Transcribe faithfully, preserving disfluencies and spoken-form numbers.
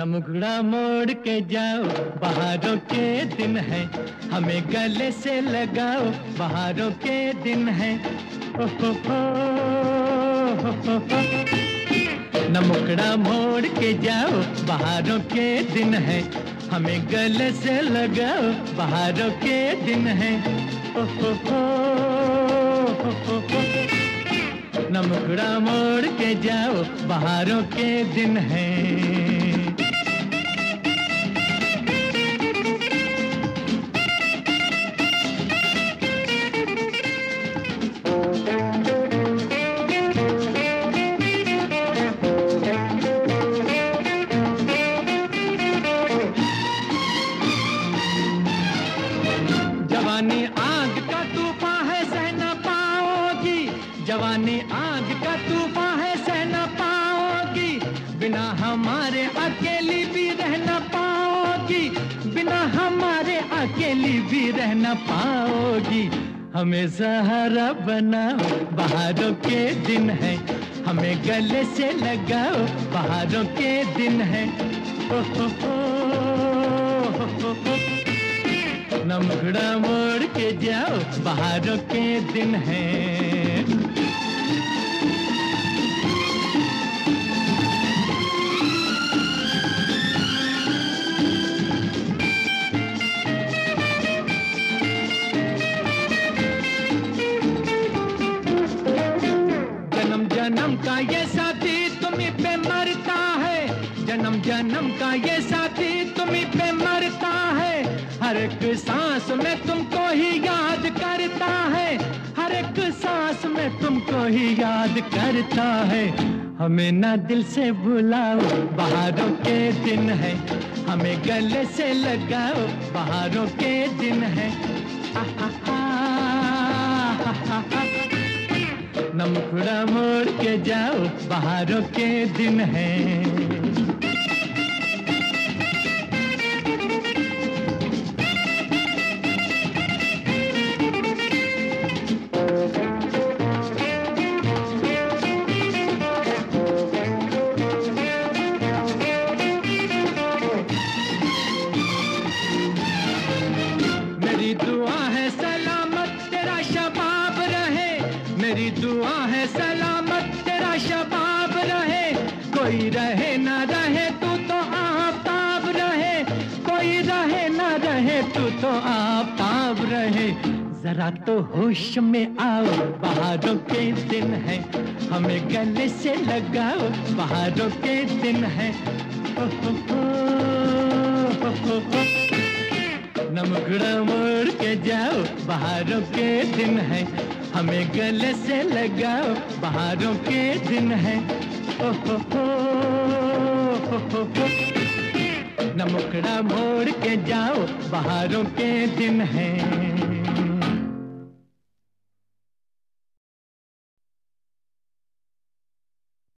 न मुखड़ा मोड़ के जाओ, बहारों के दिन है, हमें गले से लगाओ, बहारों के दिन है। ओ हो हो, हो, हो, हो। न मुखड़ा मोड़ के जाओ, बहारों के दिन है, हमें गले से लगाओ, बहारों के दिन है। ओ हो हो, हो, हो, हो। न मुखड़ा मोड़ के जाओ, बहारों के दिन है। जवानी आग का तूफान है, सह न पाओगी, जवानी आग का तूफान है, सह न पाओगी, बिना हमारे अकेली भी रह न पाओगी, बिना हमारे अकेली भी रह न पाओगी। हमें सहारा बनाओ, बहारों के दिन है, हमें गले से लगाओ, बहारों के दिन है। ओ हो हो, हो, हो, हो। न मुखड़ा मोड़ के जाओ, बहारों के दिन है। जन्म जन्म का ये साथी तुम्हीं पे मरता है, जन्म जन्म का ये साथी तुम्हीं पे मरता है, हर एक सांस में तुमको ही याद करता है, हर एक सांस में तुमको ही याद करता है। हमें ना दिल से बुलाओ, बहारों के दिन है, हमें गले से लगाओ, बहारों के दिन है। न मुखड़ा मोड़ के जाओ, बहारों के दिन है। मेरी दुआ है सलामत तेरा शबाब रहे, मेरी दुआ है सलामत तेरा शबाब रहे, कोई रहे ना रहे तू तो आफताब रहे, कोई रहे ना रहे तू तो आफताब रहे। जरा तो होश में आओ, बहारों के दिन है, हमें गले से लगाओ, बहारों के दिन है। ओ हो हो, हो, हो, हो। न मुखड़ा मोड़ के जाओ, बहारों के दिन है, हमें गले से लगाओ, बहारों के दिन है। ओ हो हो, हो, हो, हो। न मुखड़ा मोड़ के जाओ, बहारों के दिन है।